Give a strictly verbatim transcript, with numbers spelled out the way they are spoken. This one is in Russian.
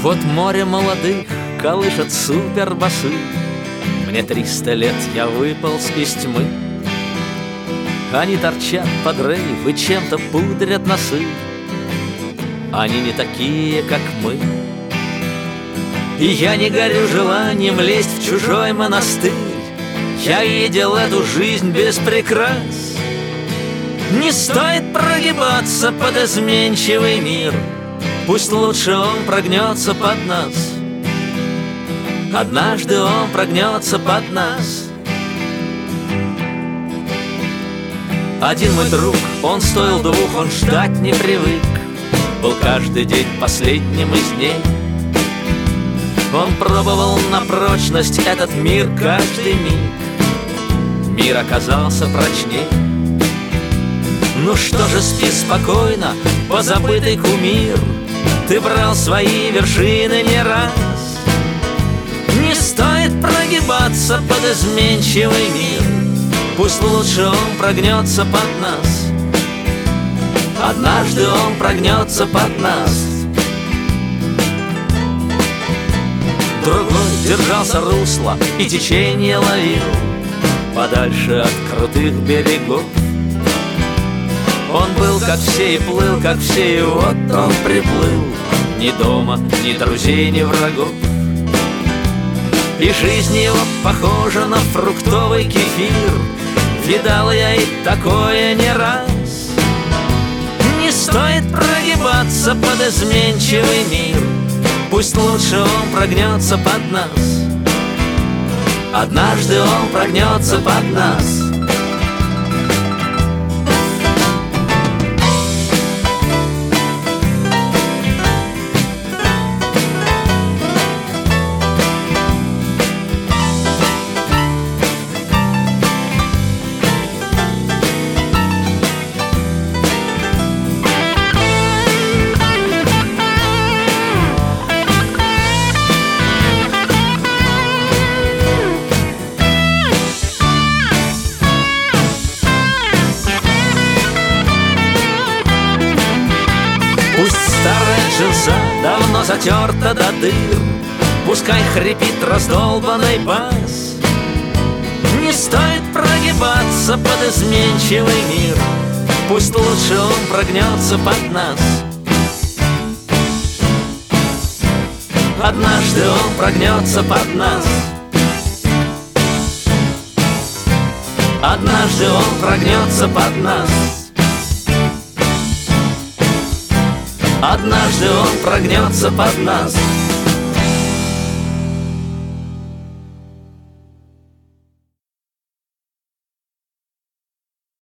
Вот море молодых колышет супербасы. Мне триста лет, я выполз из тьмы. Они торчат под рейв и чем-то пудрят носы. Они не такие, как мы. И я не горю желанием лезть в чужой монастырь. Я видел эту жизнь без прикрас. Не стоит прогибаться под изменчивый мир. Пусть лучше он прогнется под нас. Однажды он прогнется под нас. Один мой друг, он стоил двух, он ждать не привык. Был каждый день последним из дней. Он пробовал на прочность этот мир каждый миг. Мир оказался прочней. Ну что же, спи спокойно, позабытый кумир. Ты брал свои вершины не раз. Не стоит прогибаться под изменчивый мир. Пусть лучше он прогнется под нас. Однажды он прогнется под нас. Другой держался русла и течение ловил подальше от крутых берегов. Он был как все и плыл, как все, и вот он приплыл. Ни дома, ни друзей, ни врагов. И жизнь его похожа на фруктовый кефир. Видал я и такое не раз. Не стоит прогибаться под изменчивый мир. Пусть лучше он прогнется под нас. Однажды он прогнется под нас. Джинса давно затерта до дыр. Пускай хрипит раздолбанный бас. Не стоит прогибаться под изменчивый мир. Пусть лучше он прогнется под нас. Однажды он прогнется под нас. Однажды он прогнется под нас. Однажды он прогнется под нас.